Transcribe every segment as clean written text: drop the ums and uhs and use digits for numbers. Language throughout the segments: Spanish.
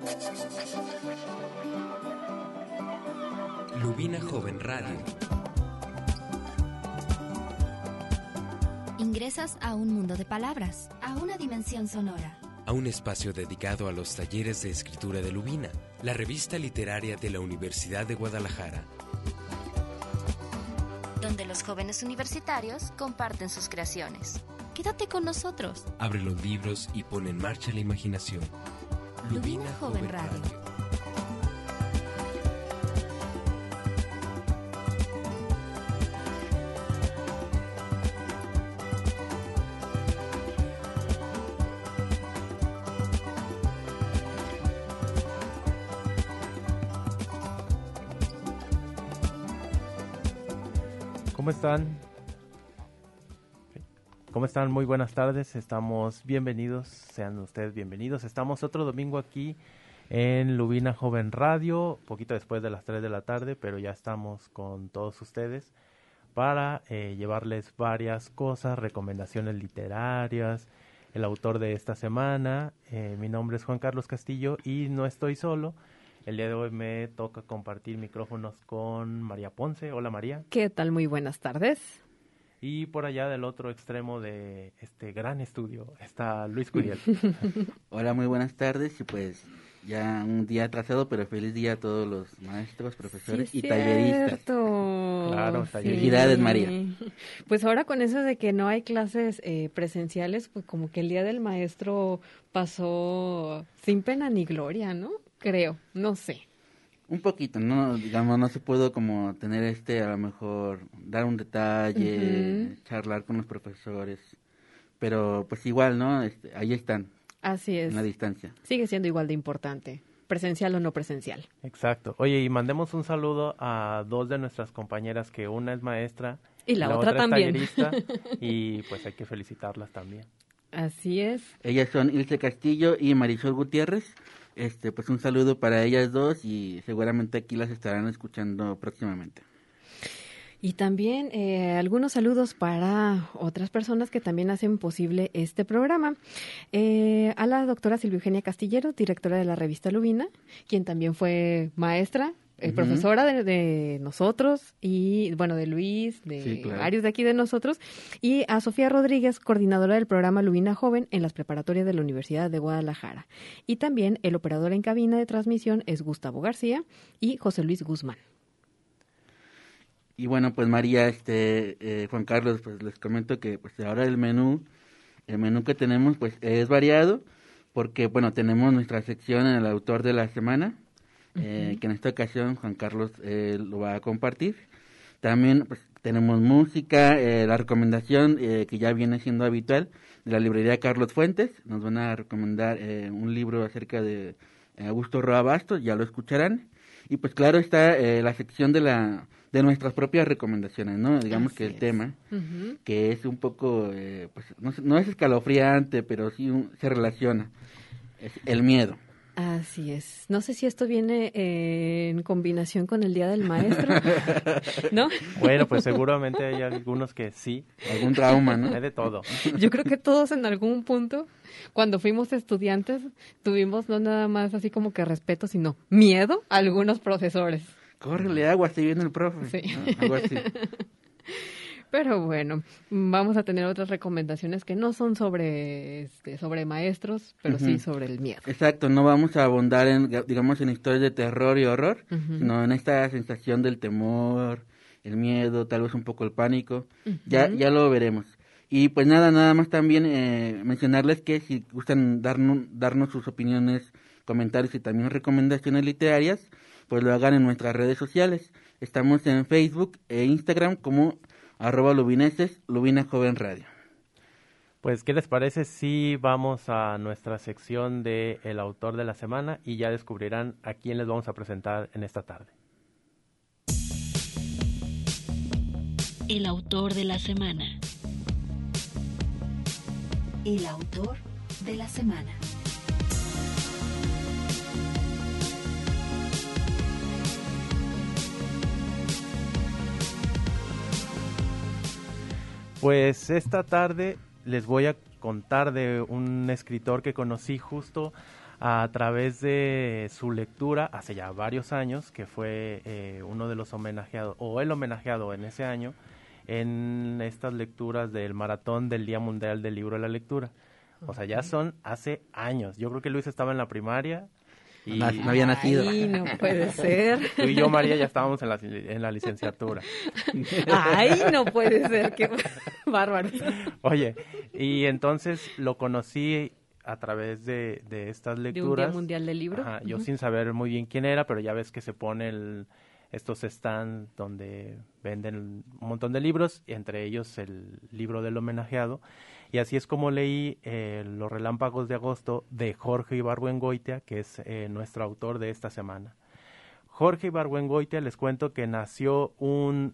Lubina Joven Radio. Ingresas a un mundo de palabras, a una dimensión sonora. A un espacio dedicado a los talleres de escritura de Lubina, la revista literaria de la Universidad de Guadalajara. Donde los jóvenes universitarios comparten sus creaciones. Quédate con nosotros. Abre los libros y pone en marcha la imaginación. Lubina Joven Radio. ¿Cómo están? ¿Cómo están? Muy buenas tardes. Estamos bienvenidos, sean ustedes bienvenidos. Estamos otro domingo aquí en Lubina Joven Radio, poquito después de las 3 de la tarde, pero ya estamos con todos ustedes para llevarles varias cosas, recomendaciones literarias, el autor de esta semana. Mi nombre es Juan Carlos Castillo y no estoy solo. El día de hoy me toca compartir micrófonos con María Ponce. Hola, María. ¿Qué tal? Muy buenas tardes. Y por allá del otro extremo de este gran estudio está Luis Curiel. Hola, muy buenas tardes. Y pues ya un día atrasado, pero feliz día a todos los maestros, profesores y talleristas. Claro, talleristas. Felicidades, María. Pues ahora con eso de que no hay clases presenciales, pues como que el Día del Maestro pasó sin pena ni gloria, ¿no? Creo, no sé. Un poquito, ¿no? Digamos, no se pudo como tener a lo mejor, dar un detalle, charlar con los profesores, pero pues igual, ¿no? Ahí están. Así es. En la distancia. Sigue siendo igual de importante, presencial o no presencial. Exacto. Oye, y mandemos un saludo a dos de nuestras compañeras, que una es maestra y la otra también. Es tallerista, y pues hay que felicitarlas también. Así es. Ellas son Ilse Castillo y Marisol Gutiérrez. Pues un saludo para ellas dos y seguramente aquí las estarán escuchando próximamente. Y también algunos saludos para otras personas que también hacen posible este programa. A la doctora Silvia Eugenia Castillero, directora de la revista Lubina, quien también fue maestra, profesora de nosotros y, bueno, de Luis, de varios de aquí de nosotros, y a Sofía Rodríguez, coordinadora del programa Lubina Joven en las preparatorias de la Universidad de Guadalajara. Y también el operador en cabina de transmisión es Gustavo García y José Luis Guzmán. Y bueno, pues María, Juan Carlos, pues les comento que pues ahora el menú que tenemos pues es variado, porque bueno, tenemos nuestra sección en el autor de la semana, que en esta ocasión Juan Carlos lo va a compartir. También pues tenemos música, la recomendación que ya viene siendo habitual de la librería Carlos Fuentes. Nos van a recomendar un libro acerca de Augusto Roa Bastos, ya lo escucharán. Y pues claro está la sección de nuestras propias recomendaciones, ¿no? Digamos que el tema, que es un poco, pues no es escalofriante, pero sí se relaciona, es el miedo. Así es. No sé si esto viene en combinación con el Día del Maestro, ¿no? Bueno, pues seguramente hay algunos que sí. Algún trauma, ¿no? Hay de todo. Yo creo que todos en algún punto, cuando fuimos estudiantes, tuvimos no nada más así como que respeto, sino miedo a algunos profesores. Córrele agua, si viene el profe. Sí. ¿No? Algo así. Pero bueno, vamos a tener otras recomendaciones que no son sobre maestros, pero sí sobre el miedo. Exacto, no vamos a abundar en historias de terror y horror, sino en esta sensación del temor, el miedo, tal vez un poco el pánico. Ya lo veremos. Y pues nada más también mencionarles que si gustan darnos sus opiniones, comentarios y también recomendaciones literarias, pues lo hagan en nuestras redes sociales. Estamos en Facebook e Instagram como @lubineses, Lubina Joven Radio. Pues, ¿qué les parece si vamos a nuestra sección de El Autor de la Semana y ya descubrirán a quién les vamos a presentar en esta tarde? El Autor de la Semana. El Autor de la Semana. Pues esta tarde les voy a contar de un escritor que conocí justo a través de su lectura hace ya varios años, que fue uno de los homenajeados, o el homenajeado en ese año, en estas lecturas del maratón del Día Mundial del Libro de la Lectura. O sea, ya son hace años. Yo creo que Luis estaba en la primaria. Y No había nacido. Ay, no puede ser. tú y yo, María, ya estábamos en la licenciatura. Ay, no puede ser, qué bárbaro. Oye, y entonces lo conocí a través de estas De un lecturas. Día Mundial del Libro. Ajá, yo sin saber muy bien quién era, pero ya ves que se ponen estos stands donde venden un montón de libros, y entre ellos el libro del homenajeado. Y así es como leí Los Relámpagos de Agosto de Jorge Ibargüengoitia, que es nuestro autor de esta semana. Jorge Ibargüengoitia, les cuento que nació un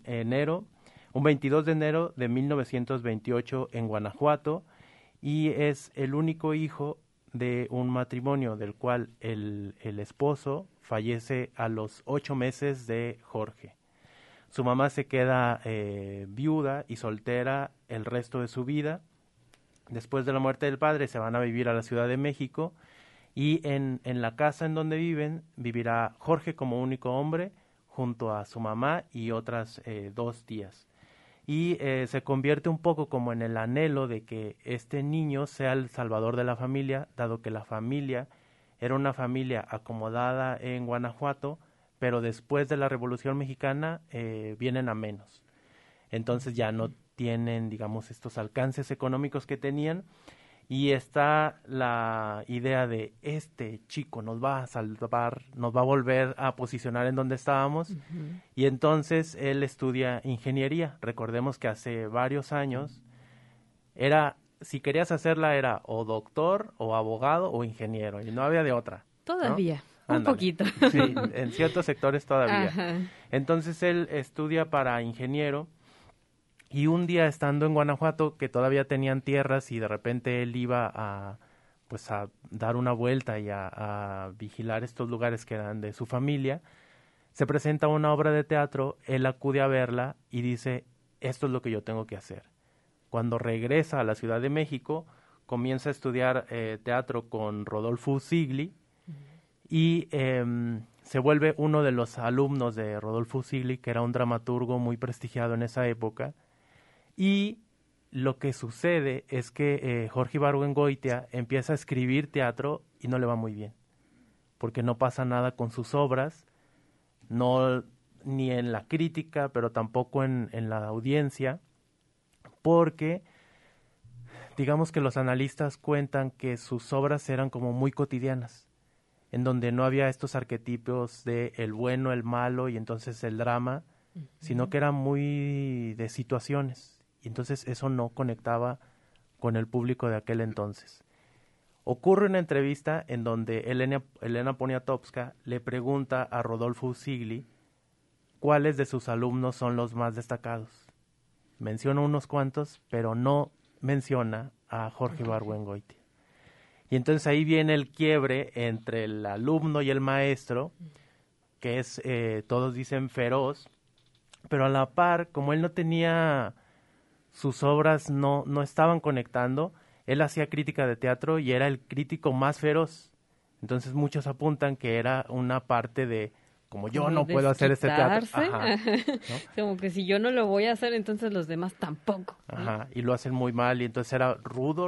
22 de enero de 1928 en Guanajuato, y es el único hijo de un matrimonio del cual el esposo fallece a los 8 meses de Jorge. Su mamá se queda viuda y soltera el resto de su vida. Después de la muerte del padre se van a vivir a la Ciudad de México, y en la casa en donde vivirá Jorge como único hombre junto a su mamá y otras 2 tías. Y se convierte un poco como en el anhelo de que este niño sea el salvador de la familia, dado que la familia era una familia acomodada en Guanajuato, pero después de la Revolución Mexicana vienen a menos. Entonces ya no tienen, digamos, estos alcances económicos que tenían, y está la idea de este chico nos va a salvar, nos va a volver a posicionar en donde estábamos, y entonces él estudia ingeniería. Recordemos que hace varios años si querías hacerla era o doctor o abogado o ingeniero, y no había de otra. Todavía, ¿no? un poquito. Sí, en ciertos sectores todavía. Ajá. Entonces él estudia para ingeniero, y un día estando en Guanajuato, que todavía tenían tierras, y de repente él iba a dar una vuelta y a vigilar estos lugares que eran de su familia, se presenta una obra de teatro, él acude a verla y dice, esto es lo que yo tengo que hacer. Cuando regresa a la Ciudad de México, comienza a estudiar teatro con Rodolfo Usigli, y se vuelve uno de los alumnos de Rodolfo Usigli, que era un dramaturgo muy prestigiado en esa época. Y lo que sucede es que Jorge Ibargüengoitia empieza a escribir teatro y no le va muy bien, porque no pasa nada con sus obras, ni en la crítica, pero tampoco en la audiencia, porque digamos que los analistas cuentan que sus obras eran como muy cotidianas, en donde no había estos arquetipos de el bueno, el malo y entonces el drama, sino que era muy de situaciones. Y entonces eso no conectaba con el público de aquel entonces. Ocurre una entrevista en donde Elena Poniatowska le pregunta a Rodolfo Usigli cuáles de sus alumnos son los más destacados. Menciona unos cuantos, pero no menciona a Jorge Ibargüengoitia. Y entonces ahí viene el quiebre entre el alumno y el maestro, que es, todos dicen, feroz, pero a la par, como él no tenía... sus obras no estaban conectando, él hacía crítica de teatro y era el crítico más feroz. Entonces muchos apuntan que era una parte de, como yo no puedo hacer este teatro. Ajá, ¿no? Como que si yo no lo voy a hacer, entonces los demás tampoco. Ajá, y lo hacen muy mal, y entonces era rudo.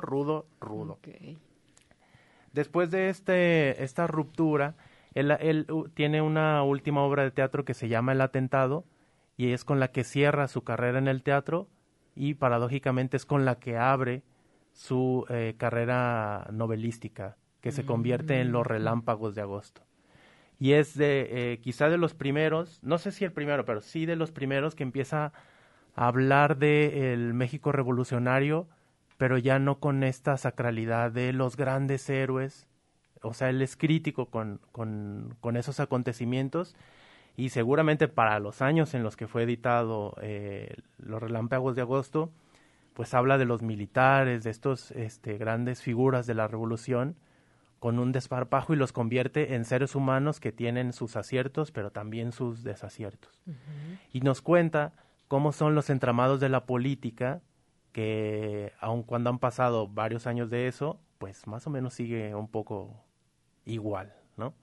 Okay. Después de esta ruptura, él tiene una última obra de teatro que se llama El Atentado, y es con la que cierra su carrera en el teatro, y paradójicamente es con la que abre su carrera novelística, que se convierte en Los Relámpagos de Agosto. Y es quizá de los primeros, no sé si el primero, pero sí de los primeros que empieza a hablar del México revolucionario, pero ya no con esta sacralidad de los grandes héroes. O sea, él es crítico con esos acontecimientos, y seguramente para los años en los que fue editado Los Relámpagos de Agosto, pues habla de los militares, de estos grandes figuras de la revolución, con un desparpajo, y los convierte en seres humanos que tienen sus aciertos, pero también sus desaciertos. Y nos cuenta cómo son los entramados de la política, que aun cuando han pasado varios años de eso, pues más o menos sigue un poco igual, ¿no?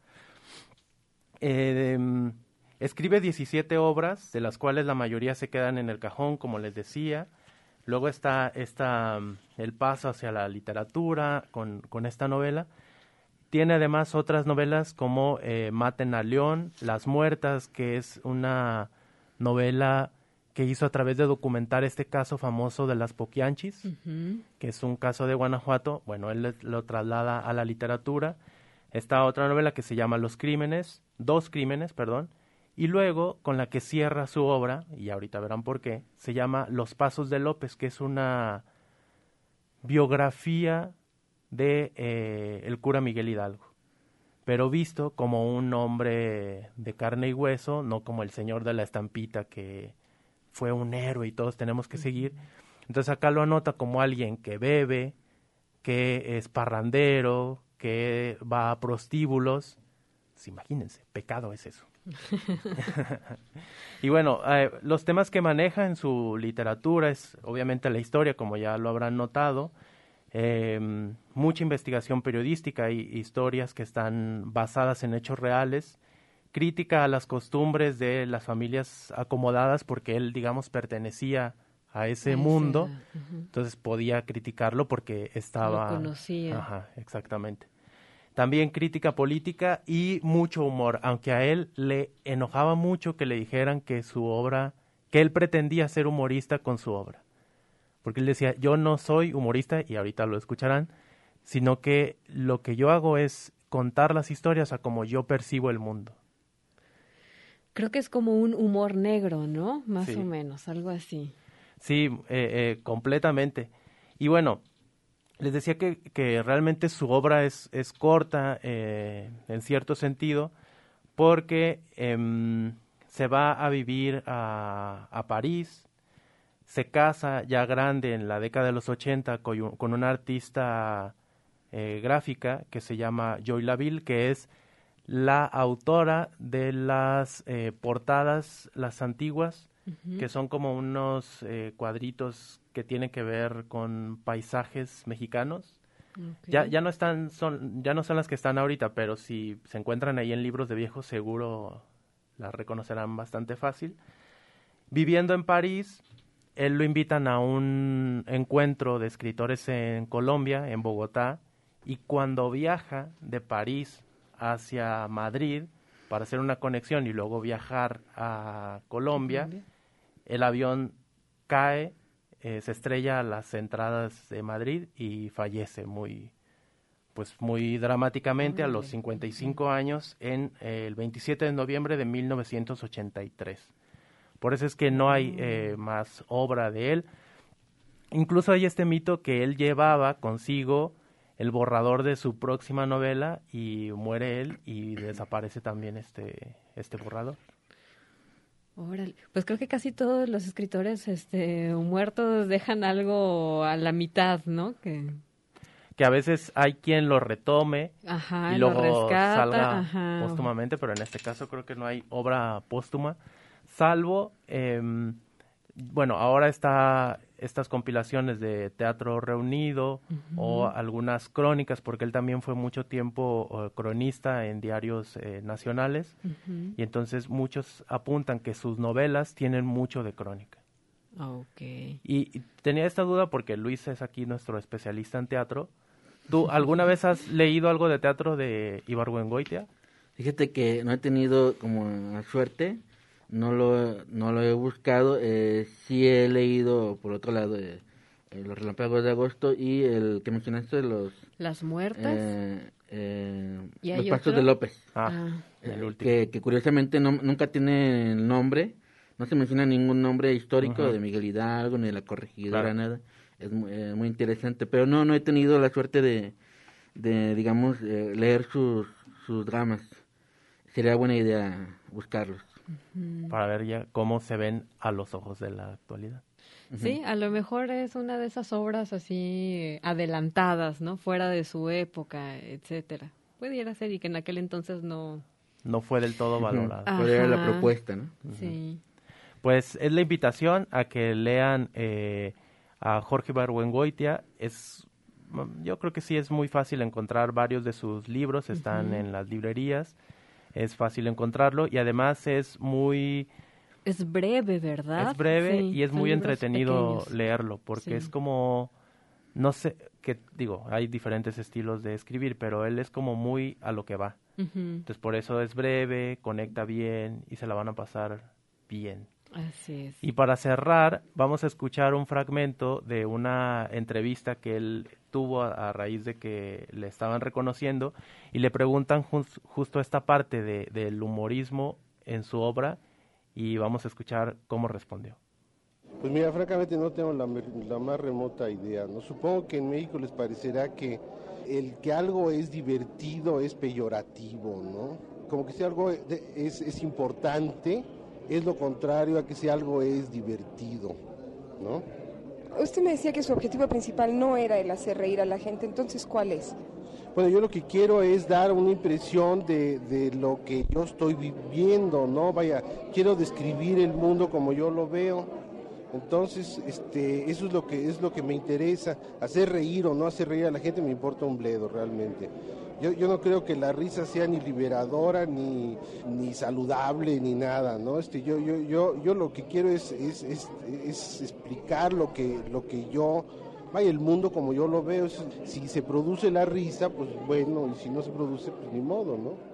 Escribe 17 obras, de las cuales la mayoría se quedan en el cajón, como les decía. Luego está el paso hacia la literatura con esta novela. Tiene además otras novelas como Maten a León, Las Muertas, que es una novela que hizo a través de documentar este caso famoso de las Poquianchis, que es un caso de Guanajuato. Bueno, él lo traslada a la literatura. Está otra novela que se llama Dos Crímenes, y luego con la que cierra su obra, y ahorita verán por qué, se llama Los Pasos de López, que es una biografía de el cura Miguel Hidalgo, pero visto como un hombre de carne y hueso, no como el señor de la estampita que fue un héroe y todos tenemos que seguir. Entonces acá lo anota como alguien que bebe, que es parrandero, que va a prostíbulos. Pues imagínense, pecado es eso. Y bueno, los temas que maneja en su literatura es obviamente la historia, como ya lo habrán notado, mucha investigación periodística y historias que están basadas en hechos reales, crítica a las costumbres de las familias acomodadas, porque él, digamos, pertenecía a ese mundo, entonces podía criticarlo porque estaba... Lo conocía. Ajá, exactamente. También crítica política y mucho humor, aunque a él le enojaba mucho que le dijeran que su obra, que él pretendía ser humorista con su obra. Porque él decía, yo no soy humorista, y ahorita lo escucharán, sino que lo que yo hago es contar las historias a como yo percibo el mundo. Creo que es como un humor negro, ¿no? Más Sí. o menos, algo así. Sí, completamente. Y bueno, les decía que realmente su obra es corta en cierto sentido, porque se va a vivir a París, se casa ya grande en la década de los 80 con una artista gráfica que se llama Joy Laville, que es la autora de las portadas, las antiguas, que son como unos cuadritos que tienen que ver con paisajes mexicanos. Okay. Ya no son las que están ahorita, pero si se encuentran ahí en libros de viejos seguro las reconocerán bastante fácil. Viviendo en París, él lo invitan a un encuentro de escritores en Colombia, en Bogotá, y cuando viaja de París hacia Madrid para hacer una conexión y luego viajar a Colombia, el avión cae, se estrella a las entradas de Madrid y fallece muy dramáticamente a los 55 años en el 27 de noviembre de 1983. Por eso es que no hay más obra de él. Incluso hay este mito que él llevaba consigo el borrador de su próxima novela y muere él y desaparece también este borrador. Órale. Pues creo que casi todos los escritores muertos dejan algo a la mitad, ¿no? Que a veces hay quien lo retome y lo luego rescata, salga póstumamente, pero en este caso creo que no hay obra póstuma, salvo, ahora está estas compilaciones de Teatro Reunido o algunas crónicas, porque él también fue mucho tiempo cronista en diarios nacionales, y entonces muchos apuntan que sus novelas tienen mucho de crónica. Okay. Y tenía esta duda porque Luis es aquí nuestro especialista en teatro. ¿Tú alguna vez has leído algo de teatro de Ibargüengoitia? Fíjate que no he tenido como la suerte, no lo he buscado, sí he leído por otro lado Los Relámpagos de Agosto y el que mencionaste de Las Muertas. Los Pasos de López. El último. Que curiosamente nunca tiene el nombre, no se menciona ningún nombre histórico de Miguel Hidalgo ni de la corregidora, nada. Es muy interesante, pero no he tenido la suerte de digamos, leer sus dramas. Sería buena idea buscarlos. Para ver ya cómo se ven a los ojos de la actualidad. Sí, a lo mejor es una de esas obras así adelantadas, ¿no? Fuera de su época, etcétera. Pudiera ser y que en aquel entonces no fue del todo valorada. Podría ser la propuesta, ¿no? Sí. Pues es la invitación a que lean a Jorge Ibargüengoitia. Es yo creo que sí es muy fácil encontrar varios de sus libros, están en las librerías, es fácil encontrarlo y además es muy... Es breve, ¿verdad? Es breve Sí, y es son muy libros entretenido pequeños. leerlo, porque Sí. es como, no sé, que digo, hay diferentes estilos de escribir, pero él es como muy a lo que va. Ujú. Entonces por eso es breve, conecta bien y se la van a pasar bien. Así es. Y para cerrar, vamos a escuchar un fragmento de una entrevista que él tuvo a raíz de que le estaban reconociendo y le preguntan justo esta parte del humorismo en su obra y vamos a escuchar cómo respondió. Pues mira, francamente no tengo la más remota idea, ¿no? Supongo que en México les parecerá que el que algo es divertido es peyorativo, ¿no? Como que si algo es importante, es lo contrario a que si algo es divertido, ¿no? Usted me decía que su objetivo principal no era el hacer reír a la gente, entonces ¿cuál es? Bueno, yo lo que quiero es dar una impresión de lo que yo estoy viviendo, ¿no? Vaya, quiero describir el mundo como yo lo veo. Entonces, eso es lo que me interesa. Hacer reír o no hacer reír a la gente me importa un bledo, realmente. Yo no creo que la risa sea ni liberadora, ni saludable, ni nada, ¿no? Yo lo que quiero es explicar lo que yo... Vaya, el mundo como yo lo veo, si se produce la risa, pues bueno, y si no se produce, pues ni modo, ¿no?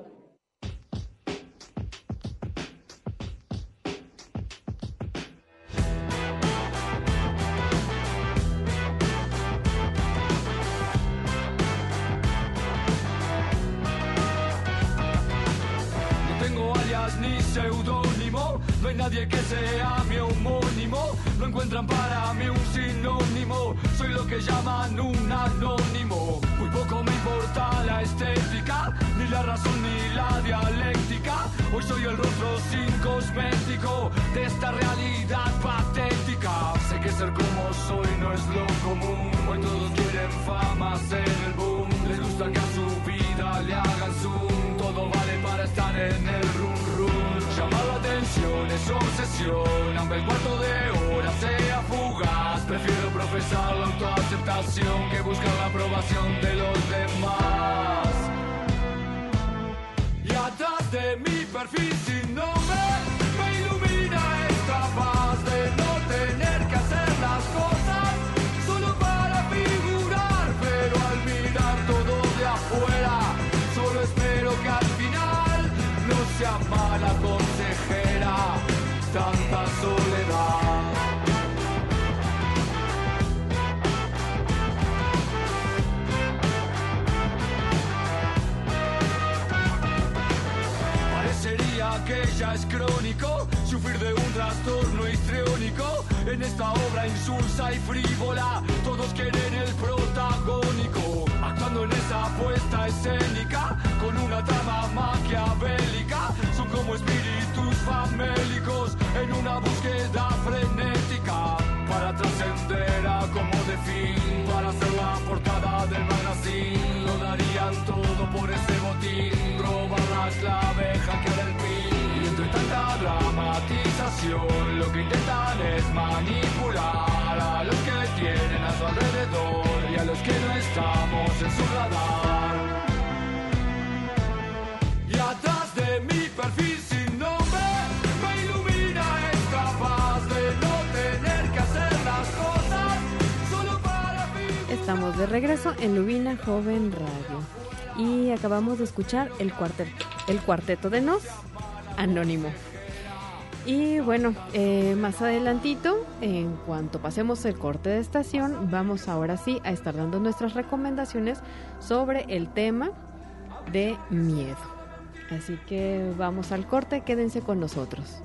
No tengo alias ni seudónimo, no hay nadie que sea mi homónimo, no encuentran para mí un sinónimo, soy lo que llaman un anónimo. Muy poco me importa la estética, ni la razón ni la dialéctica, hoy soy el rostro sin cosmético de esta realidad patética. Sé que ser como soy no es lo común, hoy todos quieren fama, ser el boom, les gusta que a su vida le hagan zoom, todo vale para estar en el run run. Llamar la atención es obsesión, aunque el cuarto de hora sea fugaz, prefiero profesar la autoaceptación que buscar la aprobación de los demás. Y atrás de mi perfil sin nombre me ilumina esta paz de no tener que hacer las cosas solo para figurar, pero al mirar todo de afuera solo espero que al final no sea mala consejera tanta soledad. Parecería que ya es crónico sufrir de un trastorno histriónico. En esta obra insulsa y frívola todos quieren el protagónico, actuando en esa puesta escénica con una trama maquiavélica. Son como espíritus famélicos en una búsqueda frenética para trascender a como de fin, para ser la portada del magazine. Lo darían todo por ese botín, robar la clave, hackear el pin. Y entre tanta dramatización lo que intentan es manipular a los que tienen a su alrededor y a los que no estamos en su radar. Y atrás de mi perfil sin nombre me ilumina esta paz de no tener que hacer las cosas solo para vivir. Estamos de regreso en Lubina Joven Radio y acabamos de escuchar el cuarteto de Nos, Anónimo. Y bueno, más adelantito, en cuanto pasemos el corte de estación, vamos ahora sí a estar dando nuestras recomendaciones sobre el tema de miedo. Así que vamos al corte, quédense con nosotros.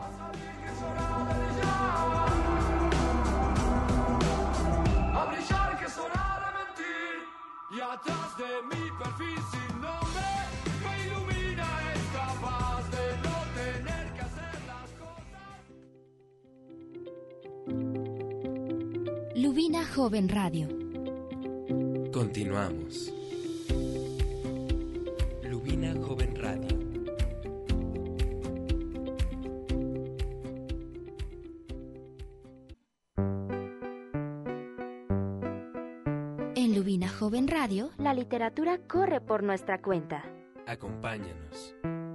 A brillar que sonar a mentir. Y atrás de mi perfil sin nombre me ilumina esta paz de no tener que hacer las cosas. Lubina Joven Radio. Continuamos. Lubina Joven Radio. En En Lubina Joven Radio, la literatura corre por nuestra cuenta. Acompáñanos.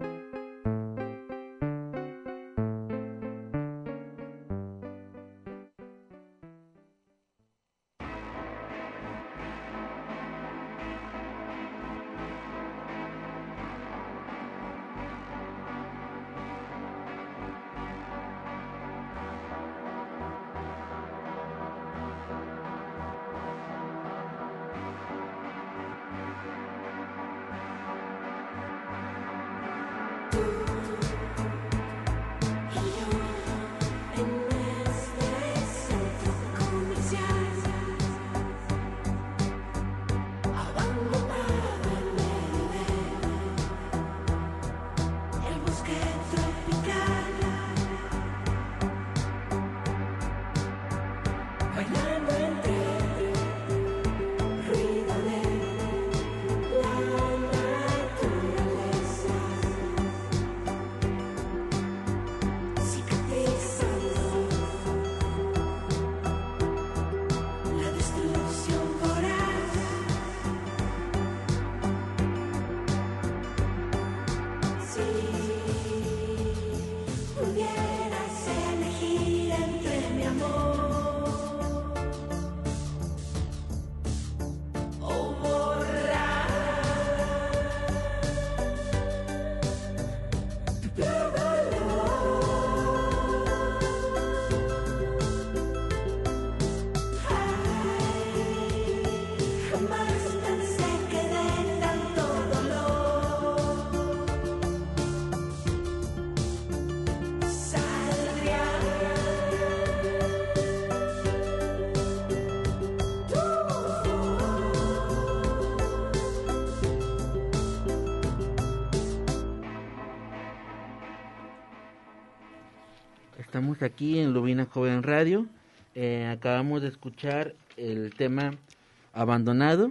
Estamos aquí en Lubina Joven Radio. Acabamos de escuchar el tema Abandonado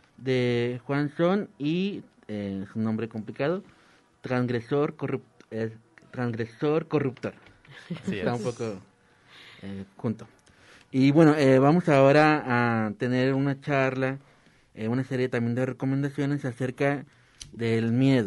de Juan Son y su nombre complicado, Transgresor Corruptor. Así Está es. un poco junto. Y bueno, vamos ahora a tener una charla, una serie también de recomendaciones acerca del miedo.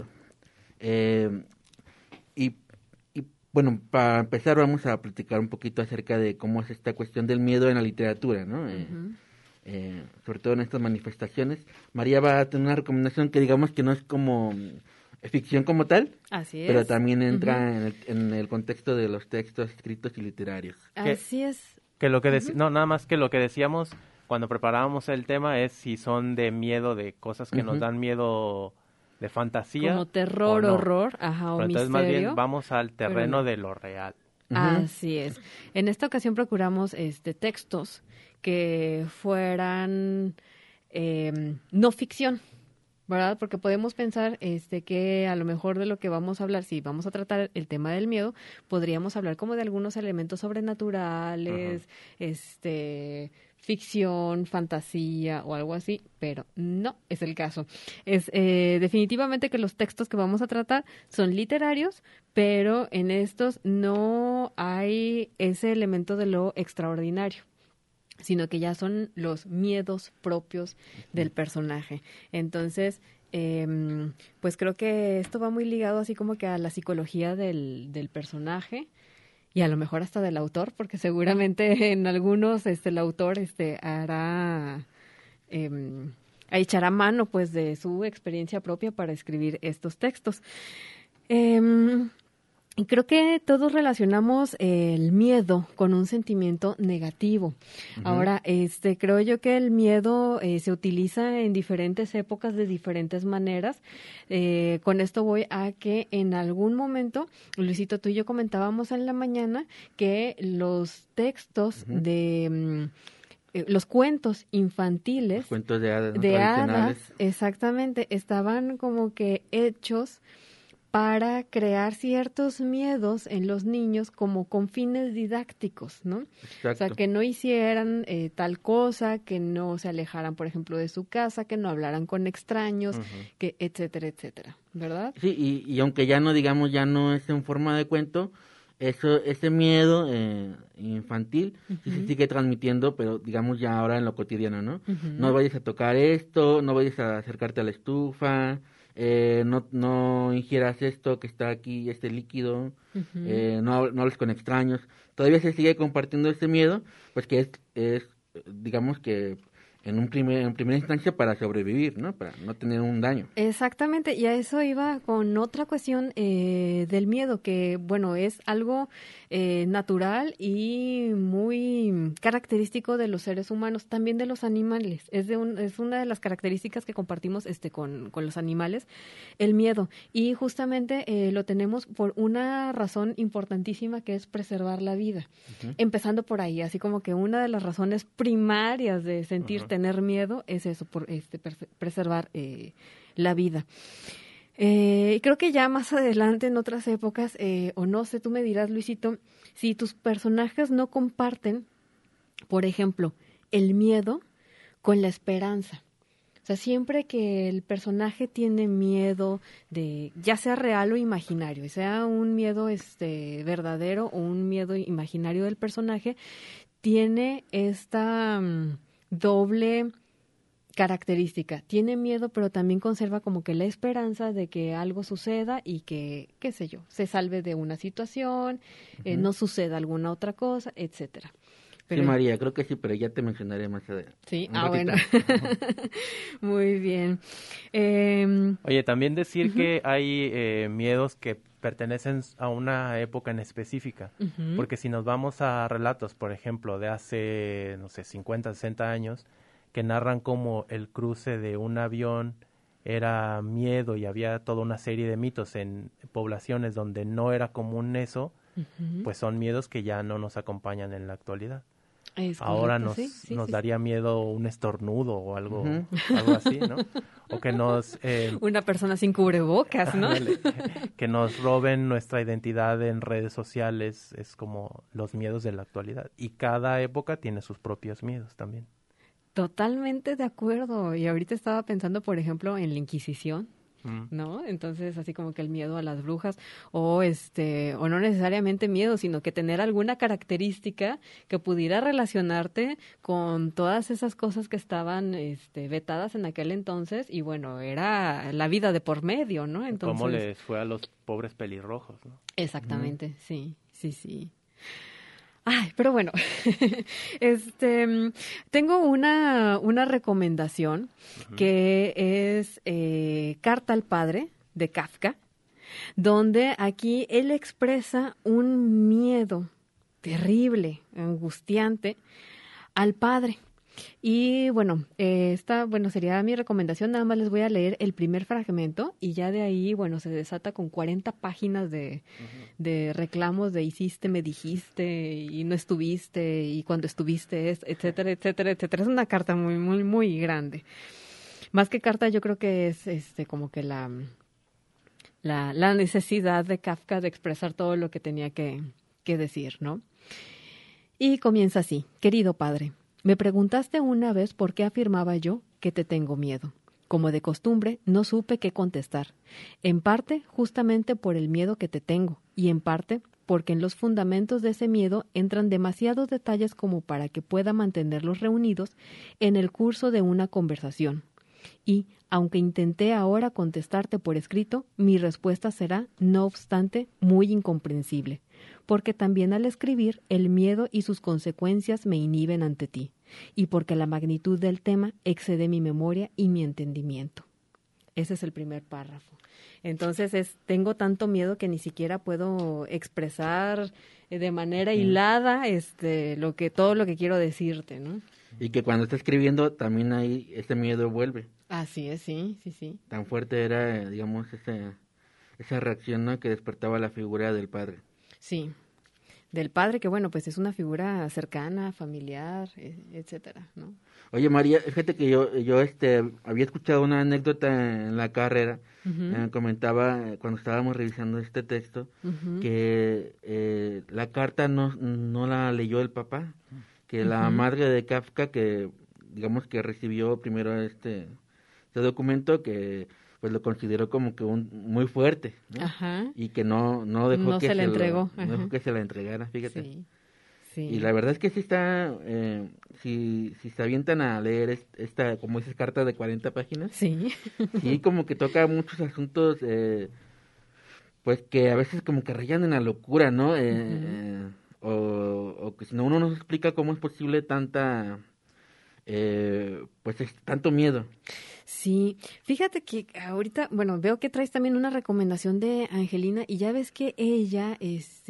Bueno, para empezar vamos a platicar un poquito acerca de cómo es esta cuestión del miedo en la literatura, ¿no? Sobre todo en estas manifestaciones. María va a tener una recomendación que digamos que no es como ficción como tal, Así es. pero también entra en el contexto de los textos escritos y literarios. Así es. Que lo que no, nada más que lo que decíamos cuando preparábamos el tema es si son de miedo, de cosas que nos dan miedo, de fantasía. Como terror, o no. horror, ajá, o Pero entonces misterio. más bien vamos al terreno no. de lo real. Así es. En esta ocasión procuramos textos que fueran no ficción, ¿verdad? Porque podemos pensar que a lo mejor de lo que vamos a hablar, si vamos a tratar el tema del miedo, podríamos hablar como de algunos elementos sobrenaturales, ficción, fantasía o algo así, pero no es el caso. Es definitivamente que los textos que vamos a tratar son literarios, pero en estos no hay ese elemento de lo extraordinario, sino que ya son los miedos propios del personaje. Entonces, pues creo que esto va muy ligado así como que a la psicología del personaje y a lo mejor hasta del autor, porque seguramente en algunos el autor hará echará mano pues de su experiencia propia para escribir estos textos. Y creo que todos relacionamos el miedo con un sentimiento negativo. Ahora, creo yo que el miedo se utiliza en diferentes épocas de diferentes maneras. Con esto voy a que en algún momento, Luisito, tú y yo comentábamos en la mañana que los textos de los cuentos infantiles, Los cuentos de hadas, ¿no? de Tradicionales. hadas, exactamente, estaban como que hechos para crear ciertos miedos en los niños como con fines didácticos, ¿no? Exacto. O sea, que no hicieran tal cosa, que no se alejaran, por ejemplo, de su casa, que no hablaran con extraños, que etcétera, etcétera, ¿verdad? Sí, y aunque ya no, digamos, ya no es en forma de cuento, ese miedo infantil sí se sigue transmitiendo, pero digamos ya ahora en lo cotidiano, ¿no? No vayas a tocar esto, no vayas a acercarte a la estufa, no ingieras esto que está aquí, este líquido, no hables con extraños. Todavía se sigue compartiendo este miedo, pues que es digamos que en primera instancia para sobrevivir, ¿no? Para no tener un daño. Exactamente, y a eso iba con otra cuestión del miedo, que bueno, es algo natural y muy característico de los seres humanos, también de los animales. Es una de las características que compartimos con los animales, el miedo. Y justamente lo tenemos por una razón importantísima, que es preservar la vida. Empezando por ahí, así como que una de las razones primarias de tener miedo es eso, por preservar la vida. Creo que ya más adelante, en otras épocas, o no sé, tú me dirás, Luisito, si tus personajes no comparten, por ejemplo, el miedo con la esperanza. O sea, siempre que el personaje tiene miedo de, ya sea real o imaginario, sea un miedo verdadero o un miedo imaginario del personaje, tiene esta doble característica. Tiene miedo, pero también conserva como que la esperanza de que algo suceda y que, qué sé yo, se salve de una situación, no suceda alguna otra cosa, etcétera. Pero, sí, María, creo que sí, pero ya te mencionaré más adelante. Sí, bueno. Muy bien. Oye, también decir que hay miedos que pertenecen a una época en específica, porque si nos vamos a relatos, por ejemplo, de hace, no sé, 50, 60 años, que narran cómo el cruce de un avión era miedo y había toda una serie de mitos en poblaciones donde no era común eso, pues son miedos que ya no nos acompañan en la actualidad. Ahora nos daría miedo un estornudo o algo así, ¿no? O que nos... una persona sin cubrebocas, ¿no? Que nos roben nuestra identidad en redes sociales, es como los miedos de la actualidad. Y cada época tiene sus propios miedos también. Totalmente de acuerdo. Y ahorita estaba pensando, por ejemplo, en la Inquisición, ¿no? Entonces, así como que el miedo a las brujas, o no necesariamente miedo, sino que tener alguna característica que pudiera relacionarte con todas esas cosas que estaban vetadas en aquel entonces, y bueno, era la vida de por medio, ¿no? Entonces, ¿cómo les fue a los pobres pelirrojos, no? Exactamente, sí. Ay, pero bueno, tengo una recomendación que es Carta al Padre, de Kafka, donde aquí él expresa un miedo terrible, angustiante al padre. Y bueno, sería mi recomendación. Nada más les voy a leer el primer fragmento y ya de ahí, bueno, se desata con 40 páginas de reclamos de hiciste, me dijiste y no estuviste y cuando estuviste, etcétera, etcétera, etcétera. Es una carta muy, muy, muy grande. Más que carta, yo creo que es como que la necesidad de Kafka de expresar todo lo que tenía que decir, ¿no? Y comienza así: querido padre, me preguntaste una vez por qué afirmaba yo que te tengo miedo. Como de costumbre, no supe qué contestar. En parte, justamente por el miedo que te tengo, y en parte, porque en los fundamentos de ese miedo entran demasiados detalles como para que pueda mantenerlos reunidos en el curso de una conversación. Y, aunque intenté ahora contestarte por escrito, mi respuesta será, no obstante, muy incomprensible, porque también al escribir el miedo y sus consecuencias me inhiben ante ti, y porque la magnitud del tema excede mi memoria y mi entendimiento. Ese es el primer párrafo. Entonces tengo tanto miedo que ni siquiera puedo expresar de manera hilada todo lo que quiero decirte, ¿no? Y que cuando está escribiendo también ahí ese miedo vuelve. Así es, sí. Tan fuerte era, digamos, esa reacción, ¿no?, que despertaba la figura del padre. Sí, del padre, que bueno, pues es una figura cercana, familiar, etcétera, ¿no? Oye, María, fíjate que yo había escuchado una anécdota en la carrera, comentaba cuando estábamos revisando este texto, que la carta no la leyó el papá, que la madre de Kafka, que digamos que recibió primero este documento, que pues lo consideró como que muy fuerte, ¿no? Ajá. Y que no dejó No que se la entregó. no dejó que se la entregara, fíjate. Sí. Sí. Y la verdad es que sí está, si se avientan a leer esta, como dices, carta de 40 páginas, sí, sí, como que toca muchos asuntos, pues que a veces como que rayan en la locura, ¿no? O que si no uno nos explica cómo es posible tanta, pues tanto miedo. Sí, fíjate que ahorita, bueno, veo que traes también una recomendación de Angelina y ya ves que ella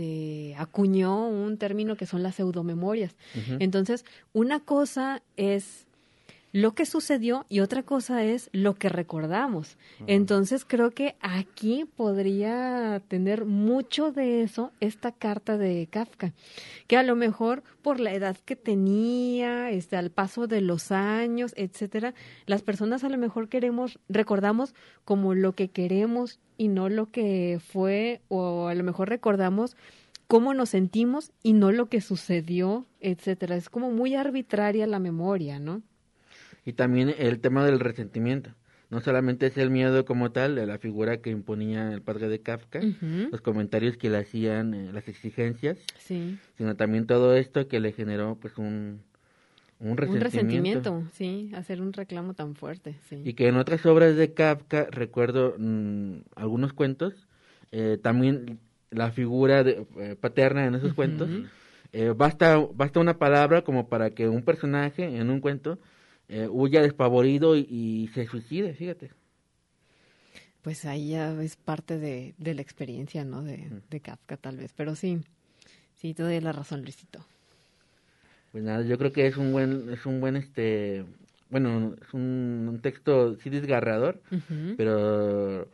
acuñó un término que son las pseudomemorias. Uh-huh. Entonces, una cosa es lo que sucedió y otra cosa es lo que recordamos. Uh-huh. Entonces, creo que aquí podría tener mucho de eso esta carta de Kafka, que a lo mejor por la edad que tenía, al paso de los años, etcétera, las personas a lo mejor recordamos como lo que queremos y no lo que fue, o a lo mejor recordamos cómo nos sentimos y no lo que sucedió, etcétera. Es como muy arbitraria la memoria, ¿no? Y también el tema del resentimiento. No solamente es el miedo como tal, de la figura que imponía el padre de Kafka, uh-huh, los comentarios que le hacían, las exigencias, sí, sino también todo esto que le generó pues un resentimiento. Un resentimiento, sí, hacer un reclamo tan fuerte, sí. Y que en otras obras de Kafka, recuerdo algunos cuentos, también la figura paterna en esos, uh-huh, cuentos, basta una palabra como para que un personaje en un cuento huya despavorido y se suicide, fíjate. Pues ahí ya es parte de la experiencia, ¿no? De Kafka tal vez, pero sí, te doy la razón, Luisito. Pues nada, yo creo que es un buen bueno, es un texto sí desgarrador, uh-huh, pero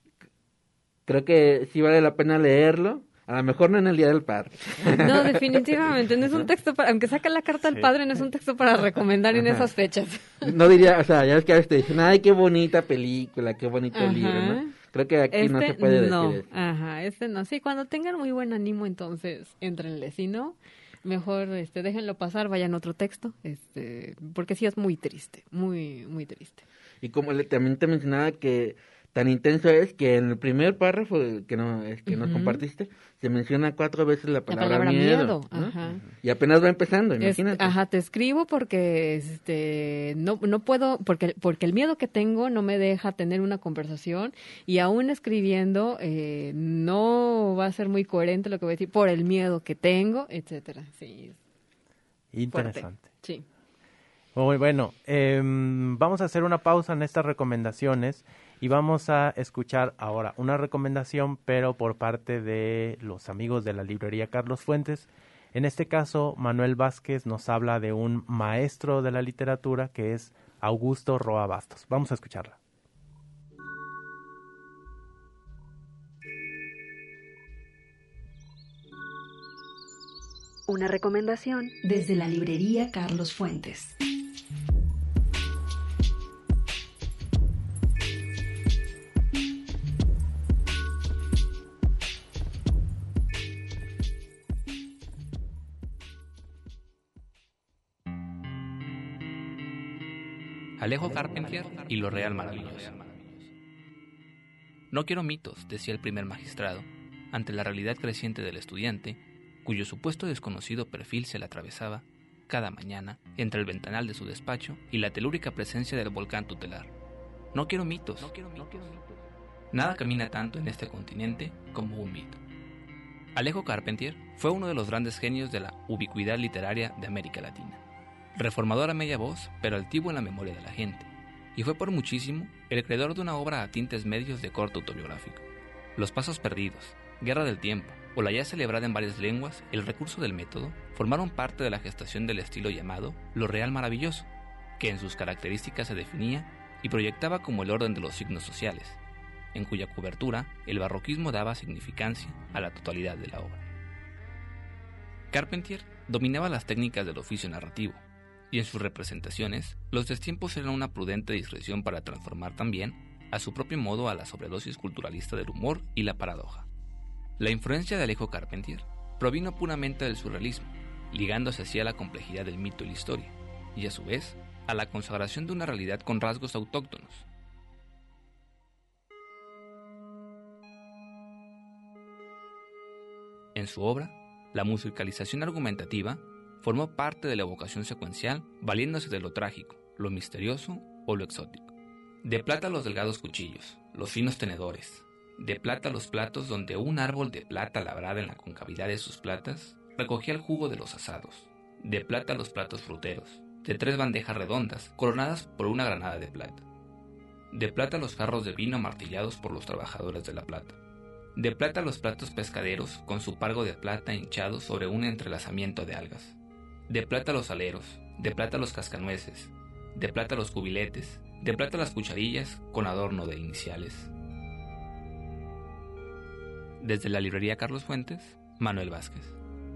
creo que sí vale la pena leerlo. A lo mejor no en el Día del Padre. No, definitivamente, no es un texto para, aunque saca la carta al padre, no es un texto para recomendar en esas fechas. No diría, o sea, ya ves que a veces te dicen, ay, qué bonita película, qué bonito libro, ¿no? Creo que aquí no se puede decir eso. Ajá, no. Sí, cuando tengan muy buen ánimo, entonces, éntrenle. Si no, mejor déjenlo pasar, vayan a otro texto, porque sí es muy triste, muy, muy triste. Y como también te mencionaba que tan intenso es que en el primer párrafo que nos compartiste, se menciona 4 veces la palabra miedo, ¿no? Ajá. Y apenas va empezando, imagínate. Te escribo porque no puedo, porque el miedo que tengo no me deja tener una conversación, y aún escribiendo no va a ser muy coherente lo que voy a decir por el miedo que tengo, etcétera. Sí. Interesante. Fuerte. Sí. Muy bueno. Vamos a hacer una pausa en estas recomendaciones. Y vamos a escuchar ahora una recomendación, pero por parte de los amigos de la librería Carlos Fuentes. En este caso, Manuel Vázquez nos habla de un maestro de la literatura que es Augusto Roa Bastos. Vamos a escucharla. Una recomendación desde la librería Carlos Fuentes. Alejo Carpentier y lo real maravilloso. No quiero mitos, decía el primer magistrado, ante la realidad creciente del estudiante, cuyo supuesto desconocido perfil se le atravesaba cada mañana entre el ventanal de su despacho y la telúrica presencia del volcán tutelar. No quiero mitos. Nada camina tanto en este continente como un mito. Alejo Carpentier fue uno de los grandes genios de la ubicuidad literaria de América Latina. Reformador a media voz, pero altivo en la memoria de la gente, y fue por muchísimo el creador de una obra a tintes medios de corte autobiográfico. Los pasos perdidos, Guerra del tiempo, o la ya celebrada en varias lenguas, El recurso del método, formaron parte de la gestación del estilo llamado lo real maravilloso, que en sus características se definía y proyectaba como el orden de los signos sociales, en cuya cobertura el barroquismo daba significancia a la totalidad de la obra. Carpentier dominaba las técnicas del oficio narrativo, y en sus representaciones, los destiempos eran una prudente discreción para transformar también, a su propio modo, a la sobredosis culturalista del humor y la paradoja. La influencia de Alejo Carpentier provino puramente del surrealismo, ligándose así a la complejidad del mito y la historia, y a su vez, a la consagración de una realidad con rasgos autóctonos. En su obra, la musicalización argumentativa formó parte de la evocación secuencial, valiéndose de lo trágico, lo misterioso o lo exótico. De plata los delgados cuchillos, los finos tenedores. De plata los platos donde un árbol de plata labrada en la concavidad de sus platas recogía el jugo de los asados. De plata los platos fruteros, de 3 bandejas redondas coronadas por una granada de plata. De plata los jarros de vino martillados por los trabajadores de la plata. De plata los platos pescaderos con su pargo de plata hinchado sobre un entrelazamiento de algas. De plata los aleros, de plata los cascanueces, de plata los cubiletes, de plata las cucharillas con adorno de iniciales. Desde la librería Carlos Fuentes, Manuel Vázquez.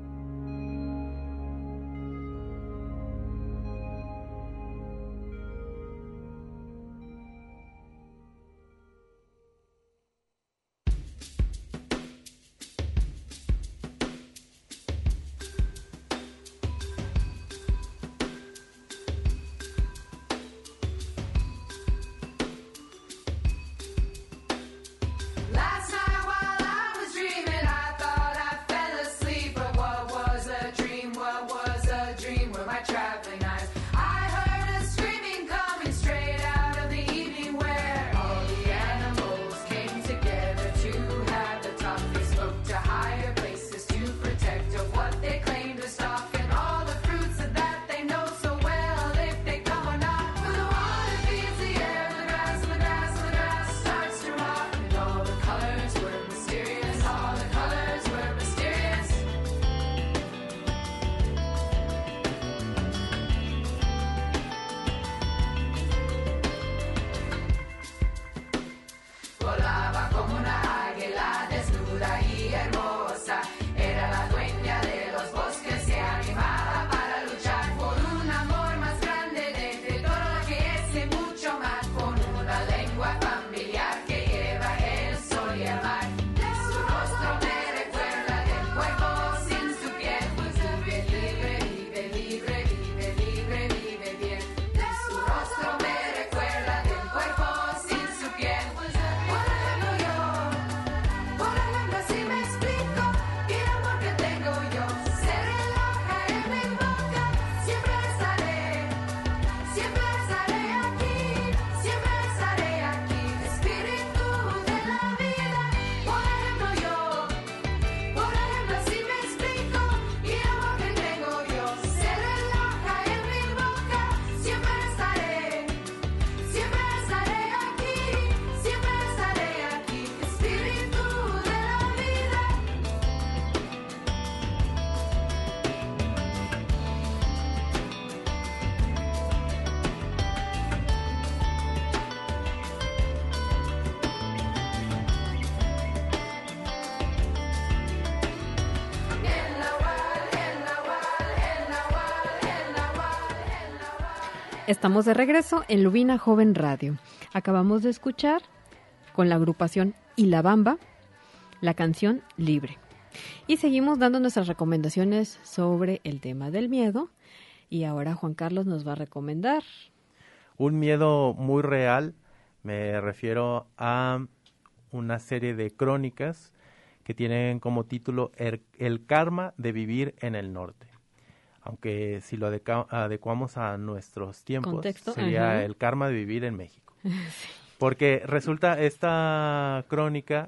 Estamos de regreso en Lubina Joven Radio. Acabamos de escuchar con la agrupación Y La Bamba la canción Libre. Y seguimos dando nuestras recomendaciones sobre el tema del miedo. Y ahora Juan Carlos nos va a recomendar un miedo muy real. Me refiero a una serie de crónicas que tienen como título El karma de vivir en el norte. Aunque si lo adecuamos a nuestros tiempos, contexto, sería el karma de vivir en México. Porque resulta, esta crónica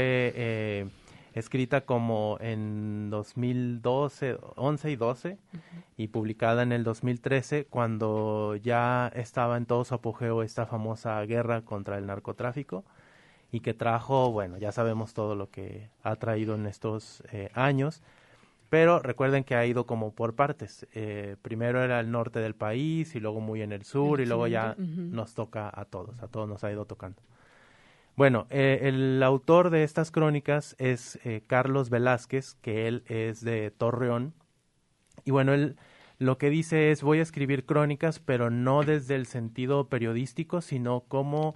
fue escrita como en 2012, 11 y 12, y publicada en el 2013, cuando ya estaba en todo su apogeo esta famosa guerra contra el narcotráfico, y que trajo, bueno, ya sabemos todo lo que ha traído en estos años. Pero recuerden que ha ido como por partes. Primero era el norte del país y luego muy en el sur y luego ya nos toca a todos nos ha ido tocando. Bueno, el autor de estas crónicas es Carlos Velázquez, que él es de Torreón. Y bueno, él lo que dice es: voy a escribir crónicas, pero no desde el sentido periodístico, sino cómo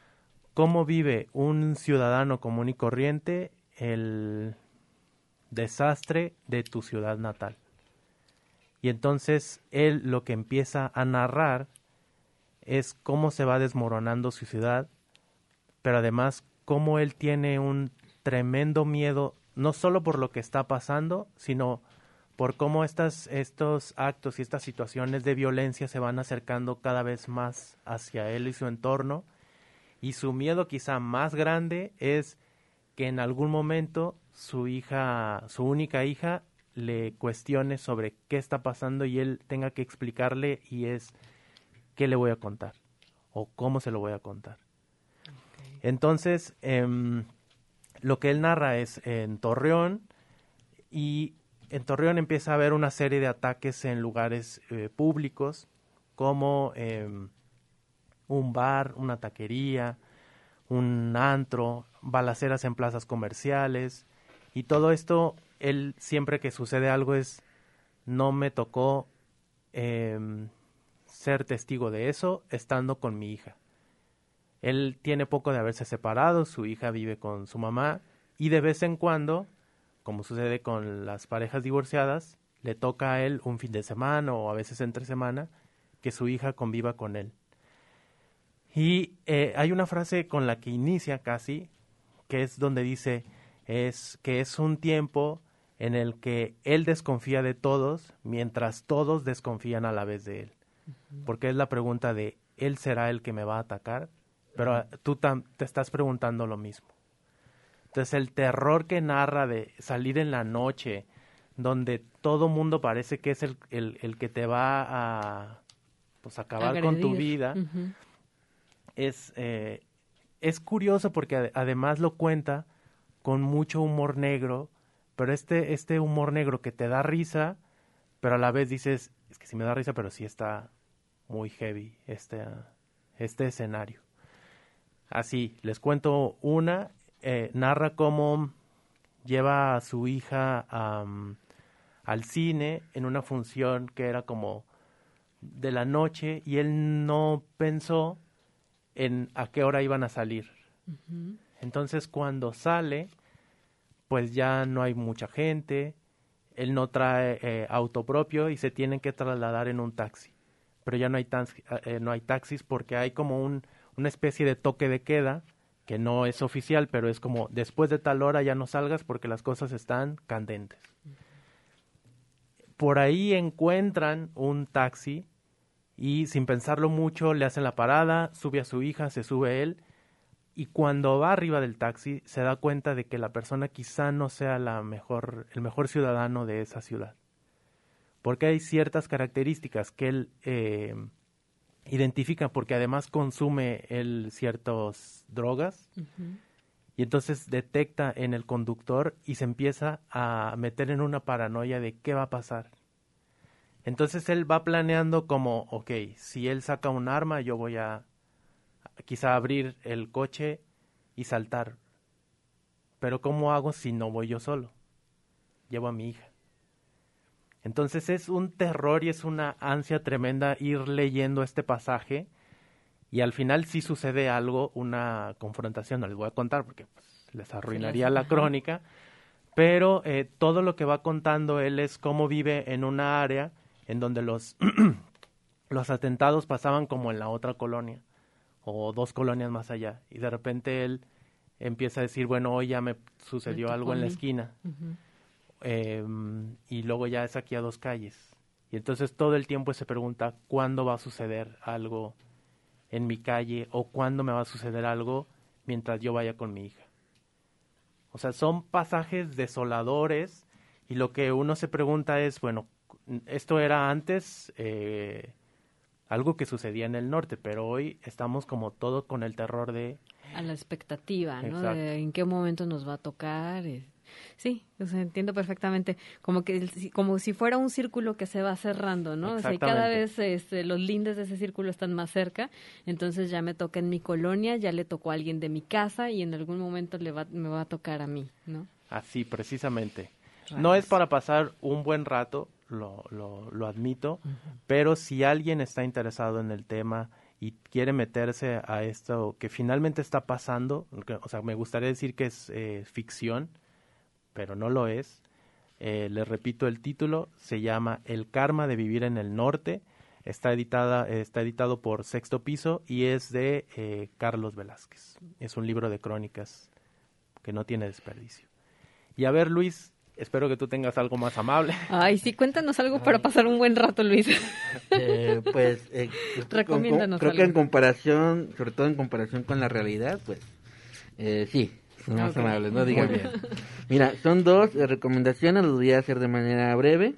vive un ciudadano común y corriente el desastre de tu ciudad natal. Y entonces él lo que empieza a narrar es cómo se va desmoronando su ciudad, pero además cómo él tiene un tremendo miedo no solo por lo que está pasando, sino por cómo estos actos y estas situaciones de violencia se van acercando cada vez más hacia él y su entorno, y su miedo quizá más grande es que en algún momento su única hija, le cuestione sobre qué está pasando y él tenga que explicarle, y es qué le voy a contar o cómo se lo voy a contar. Okay. Entonces, lo que él narra es en Torreón, y en Torreón empieza a haber una serie de ataques en lugares públicos, como un bar, una taquería, un antro, balaceras en plazas comerciales, y todo esto, él siempre que sucede algo no me tocó ser testigo de eso estando con mi hija. Él tiene poco de haberse separado, su hija vive con su mamá, y de vez en cuando, como sucede con las parejas divorciadas, le toca a él un fin de semana o a veces entre semana que su hija conviva con él. Y hay una frase con la que inicia casi, que es donde dice que es un tiempo en el que él desconfía de todos, mientras todos desconfían a la vez de él. Uh-huh. Porque es la pregunta de, ¿él será el que me va a atacar? Pero tú te estás preguntando lo mismo. Entonces el terror que narra de salir en la noche, donde todo mundo parece que es el que te va a acabar agredir con tu vida, uh-huh. Es curioso porque además lo cuenta con mucho humor negro, pero este humor negro que te da risa, pero a la vez dices, es que sí me da risa, pero sí está muy heavy este escenario. Así, les cuento una, narra cómo lleva a su hija al cine en una función que era como de la noche, y él no pensó en a qué hora iban a salir. Uh-huh. Entonces cuando sale, pues ya no hay mucha gente, él no trae auto propio y se tienen que trasladar en un taxi. Pero ya no hay taxis porque hay como una especie de toque de queda, que no es oficial, pero es como después de tal hora ya no salgas porque las cosas están candentes. Por ahí encuentran un taxi y sin pensarlo mucho le hacen la parada, sube a su hija, se sube él, y cuando va arriba del taxi se da cuenta de que la persona quizá no sea el mejor ciudadano de esa ciudad. Porque hay ciertas características que él identifica, porque además consume él ciertas drogas, uh-huh. Y entonces detecta en el conductor y se empieza a meter en una paranoia de qué va a pasar. Entonces él va planeando como, ok, si él saca un arma, yo voy a quizá abrir el coche y saltar. Pero ¿cómo hago si no voy yo solo? Llevo a mi hija. Entonces es un terror y es una ansia tremenda ir leyendo este pasaje, y al final sí sucede algo, una confrontación, no les voy a contar porque pues, les arruinaría la crónica, pero todo lo que va contando él es cómo vive en una área en donde los atentados pasaban como en la otra colonia o 2 colonias más allá, y de repente él empieza a decir, bueno, hoy ya me sucedió algo en la esquina. Uh-huh. Y luego ya es aquí a 2 calles. Y entonces todo el tiempo se pregunta cuándo va a suceder algo en mi calle o cuándo me va a suceder algo mientras yo vaya con mi hija. O sea, son pasajes desoladores, y lo que uno se pregunta es, bueno, esto era antes algo que sucedía en el norte, pero hoy estamos como todo con el terror de... A la expectativa, ¿no? De en qué momento nos va a tocar. Sí, o sea, entiendo perfectamente, como si fuera un círculo que se va cerrando, ¿no? O sea, y cada vez los lindes de ese círculo están más cerca, entonces ya me toca en mi colonia, ya le tocó a alguien de mi casa, y en algún momento me va a tocar a mí, ¿no? Así, precisamente. No es para pasar un buen rato, lo admito, uh-huh. Pero si alguien está interesado en el tema y quiere meterse a esto que finalmente está pasando, o sea, me gustaría decir que es ficción, pero no lo es. Les repito el título, se llama El karma de vivir en el norte, está editado por Sexto Piso y es de Carlos Velázquez. Es un libro de crónicas que no tiene desperdicio. Y a ver, Luis, espero que tú tengas algo más amable. Ay, sí, cuéntanos algo para pasar un buen rato, Luis. Recomiéndanos creo algo. Que en comparación, sobre todo en comparación con la realidad, pues sí, son más amables, ¿no? Digan bien. Mira, son dos recomendaciones, los voy a hacer de manera breve.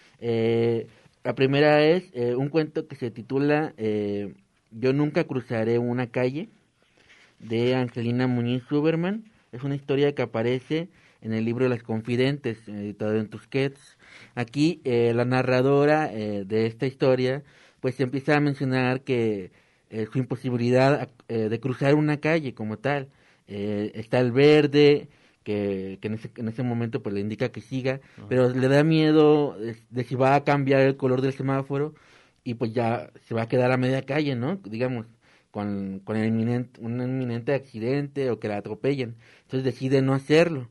La primera es un cuento que se titula Yo nunca cruzaré una calle, de Angelina Muñiz Huberman. Es una historia que aparece en el libro Las Confidentes, editado en Tusquets. Aquí la narradora de esta historia pues empieza a mencionar que su imposibilidad de cruzar una calle como tal. Está el verde, que en ese momento pues le indica que siga, pero le da miedo de si va a cambiar el color del semáforo y pues ya se va a quedar a media calle, ¿no? Digamos, con un inminente accidente o que la atropellen. Entonces decide no hacerlo.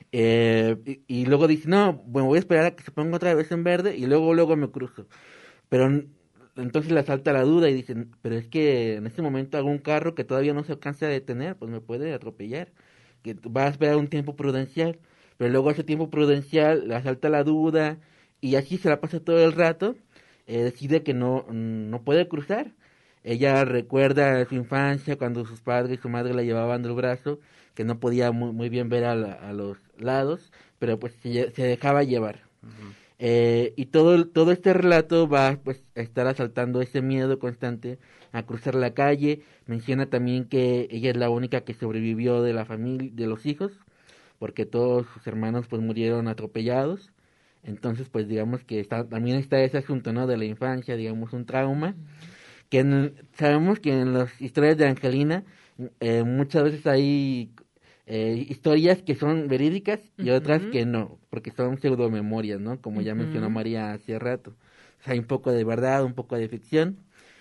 Y luego dice, no, bueno, voy a esperar a que se ponga otra vez en verde y luego me cruzo. Pero entonces le asalta la duda y dicen, pero es que en este momento hago un carro que todavía no se alcanza a detener, pues me puede atropellar. Que va a esperar un tiempo prudencial, pero luego ese tiempo prudencial le asalta la duda y así se la pasa todo el rato. Decide que no puede cruzar. Ella recuerda su infancia cuando sus padres y su madre la llevaban del brazo, que no podía muy bien ver a los lados, pero pues se dejaba llevar. Y todo este relato va pues a estar asaltando ese miedo constante a cruzar la calle. Menciona también que ella es la única que sobrevivió de la familia, de los hijos, porque todos sus hermanos pues murieron atropellados. Entonces pues digamos que también está ese asunto, ¿no? De la infancia, digamos un trauma. Sabemos que en las historias de Angelina muchas veces hay historias que son verídicas y otras que no, porque son pseudomemorias, ¿no? Como ya mencionó María hace rato. O sea, hay un poco de verdad, un poco de ficción.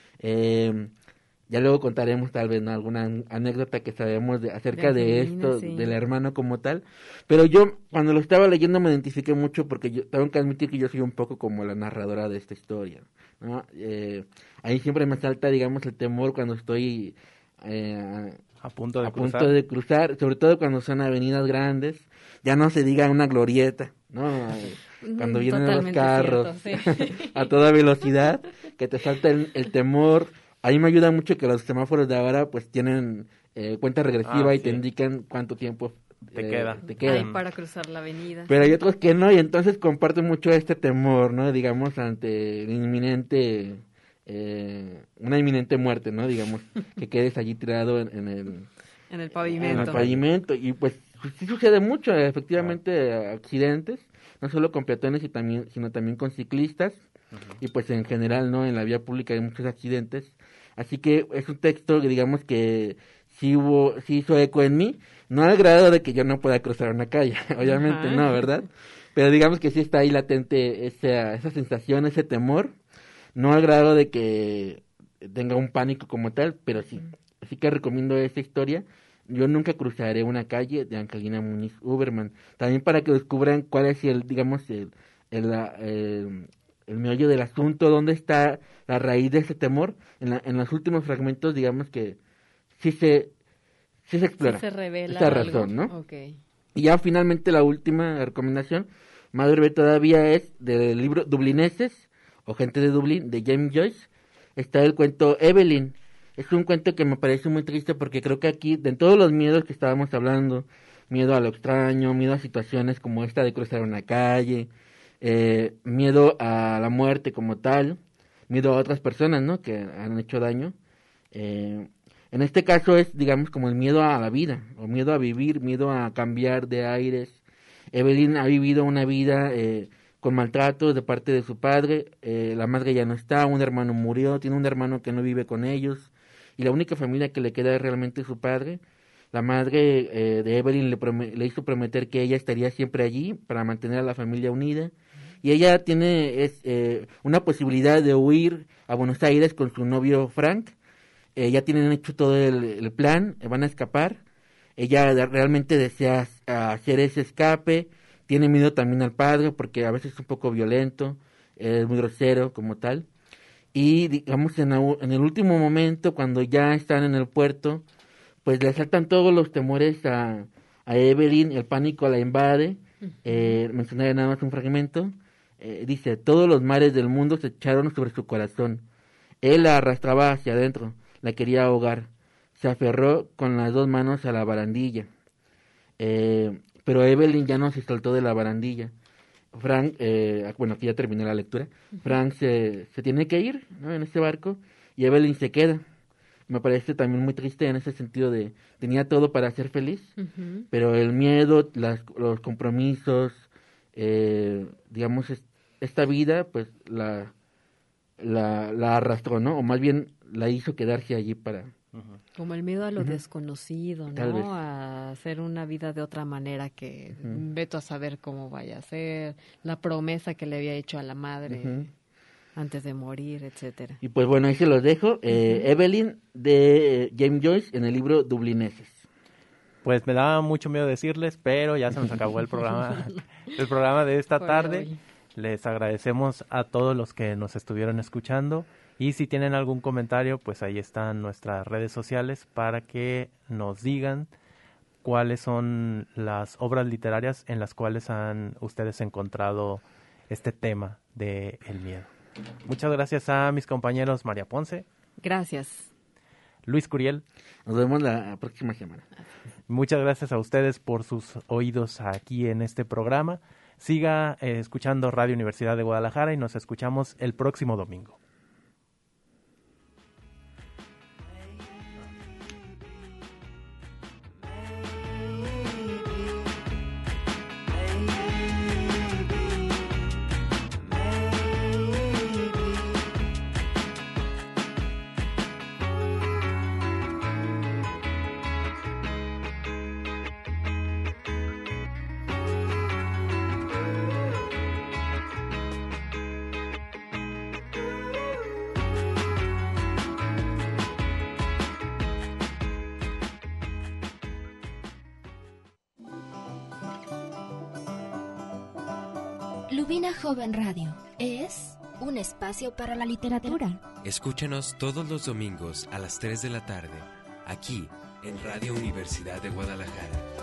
Ya luego contaremos tal vez, ¿no? Alguna anécdota que sabemos acerca de esto, sí, del hermano como tal. Pero yo cuando lo estaba leyendo me identifiqué mucho porque yo tengo que admitir que yo soy un poco como la narradora de esta historia, ¿no? Ahí siempre me salta, digamos, el temor cuando estoy a punto de cruzar, sobre todo cuando son avenidas grandes, ya no se diga una glorieta, ¿no? Cuando vienen los carros cierto, sí. A toda velocidad, que te salta el temor. A mí me ayuda mucho que los semáforos de ahora pues tienen cuenta regresiva y te indican cuánto tiempo te queda. Ay, para cruzar la avenida. Pero hay otros que no, y entonces comparto mucho este temor, ¿no? Digamos, ante una inminente muerte, ¿no? Digamos, que quedes allí tirado en el pavimento. En el pavimento, y pues sí sucede mucho, efectivamente, accidentes, no solo con peatones, sino también con ciclistas, y pues en general, ¿no? En la vía pública hay muchos accidentes. Así que es un texto que digamos que sí hizo eco en mí, no al grado de que yo no pueda cruzar una calle, obviamente no, ¿verdad? Pero digamos que sí está ahí latente esa sensación, ese temor, no al grado de que tenga un pánico como tal, pero sí. Así que recomiendo esta historia, Yo nunca cruzaré una calle, de Angelina Muñiz Huberman. También para que descubran cuál es el meollo del asunto, dónde está la raíz de ese temor. En los últimos fragmentos, digamos que sí se explora. Sí se revela esta razón, ¿no? Okay. Y ya finalmente la última recomendación, más breve todavía, es del libro Dublineses, o Gente de Dublín, de James Joyce. Está el cuento Evelyn. Es un cuento que me parece muy triste porque creo que aquí, de todos los miedos que estábamos hablando, miedo a lo extraño, miedo a situaciones como esta de cruzar una calle, miedo a la muerte como tal, miedo a otras personas, ¿no?, que han hecho daño. En este caso es, digamos, como el miedo a la vida, o miedo a vivir, miedo a cambiar de aires. Evelyn ha vivido una vida con maltratos de parte de su padre, la madre ya no está, un hermano murió, tiene un hermano que no vive con ellos, y la única familia que le queda es realmente su padre. La madre de Evelyn le hizo prometer que ella estaría siempre allí para mantener a la familia unida, y ella tiene una posibilidad de huir a Buenos Aires con su novio Frank. Ya tienen hecho todo el plan, van a escapar. Ella realmente desea hacer ese escape, tiene miedo también al padre porque a veces es un poco violento, es muy grosero como tal. Y digamos en el último momento, cuando ya están en el puerto, pues le asaltan todos los temores a Evelyn, el pánico la invade, Mencionaré nada más un fragmento. Dice: todos los mares del mundo se echaron sobre su corazón. Él la arrastraba hacia adentro, la quería ahogar. Se aferró con las 2 manos a la barandilla. Pero Evelyn ya no se soltó de la barandilla. Frank, aquí ya terminé la lectura. Frank se tiene que ir, ¿no?, en este barco, y Evelyn se queda. Me parece también muy triste en ese sentido de tenía todo para ser feliz, pero el miedo, los compromisos, digamos, esta vida, pues la arrastró, ¿no? O más bien la hizo quedarse allí para... Como el miedo a lo desconocido, Tal vez. ¿no? A hacer una vida de otra manera que veto a saber cómo vaya a ser, la promesa que le había hecho a la madre antes de morir, etcétera. Y pues bueno, ahí se los dejo. Evelyn, de James Joyce, en el libro Dublineses. Pues me da mucho miedo decirles, pero ya se nos acabó el programa de esta tarde. Hoy. Les agradecemos a todos los que nos estuvieron escuchando. Y si tienen algún comentario, pues ahí están nuestras redes sociales para que nos digan cuáles son las obras literarias en las cuales han ustedes encontrado este tema de el miedo. Muchas gracias a mis compañeros María Ponce. Gracias. Luis Curiel. Nos vemos la próxima semana. Muchas gracias a ustedes por sus oídos aquí en este programa. Siga escuchando Radio Universidad de Guadalajara y nos escuchamos el próximo domingo. Lubina Joven Radio es un espacio para la literatura. Escúchanos todos los domingos a las 3 de la tarde, aquí en Radio Universidad de Guadalajara.